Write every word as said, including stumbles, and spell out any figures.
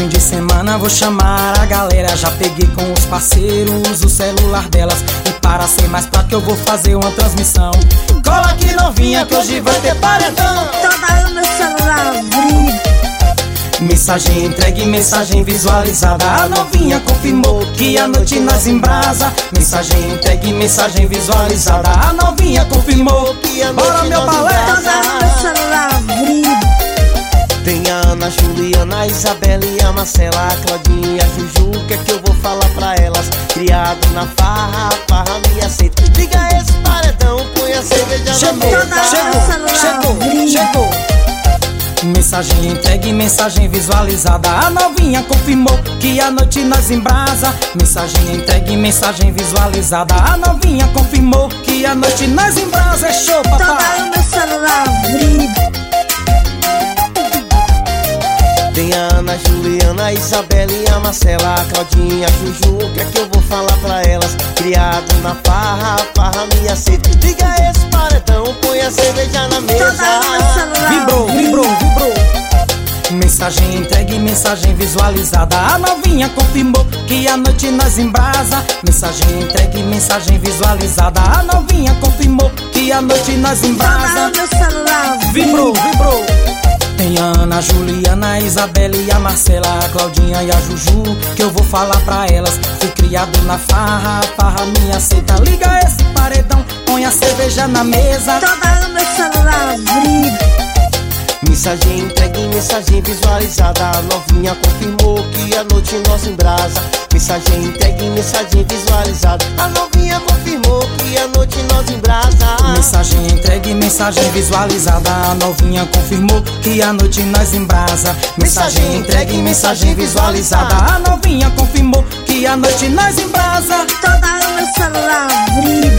Fim de semana vou chamar a galera. Já peguei com os parceiros o celular delas. E para ser mais prático eu vou fazer uma transmissão. Cola aqui novinha que hoje vai ter paredão. Toda o meu celular abrindo. Mensagem entregue, mensagem visualizada. A novinha confirmou que a noite nós embrasa. Mensagem entregue, mensagem visualizada. A novinha confirmou que a noite Bora, meu balé. Toda o meu celular abrindo. Tem a Ana, a Juliana, a Isabela e a Marcela, a Claudinha e a Juju, que é que eu vou falar pra elas? Criado na farra, a farra me aceita. Liga esse paredão, põe a cerveja chegou, na mesa. Chegou, chegou, chegou. Mensagem entregue, mensagem visualizada. A novinha confirmou que a noite nós embrasa. Mensagem entregue, mensagem visualizada. A novinha confirmou que a noite nós embrasa. É show, papai. Toda o meu celular abrindo. Tem a Ana, a Juliana, a Isabela e a Marcela, a Claudinha, a Juju, que é que eu vou falar pra elas? Criado na farra, a farra me aceita. Liga esse paredão, põe a cerveja na mesa. Toda o meu celular Vibrou, vibrou, vibrou. Mensagem entregue, mensagem visualizada. A novinha confirmou que a noite nós embrasa. Mensagem entregue, mensagem visualizada. A novinha confirmou que a noite nós embrasa. Toda o meu celular Vibrou, vibrou. Tem a Ana, a Juliana, a Isabela e a Marcela, a Claudinha e a Juju, que eu vou falar pra elas. Fui criado na farra, a farra me aceita. Liga esse paredão, põe a cerveja na mesa. Toda o meu celular abrindo. Mensagem entregue, mensagem visualizada. A novinha confirmou que a noite nós embrasa. Mensagem entregue, mensagem visualizada. A novinha confirmou que a noite nós embrasa. Mensagem entregue, mensagem visualizada. A novinha confirmou que a noite nós embrasa. Mensagem entregue, mensagem visualizada. A novinha confirmou que a noite nós embrasa. Toda o meu celular abrindo.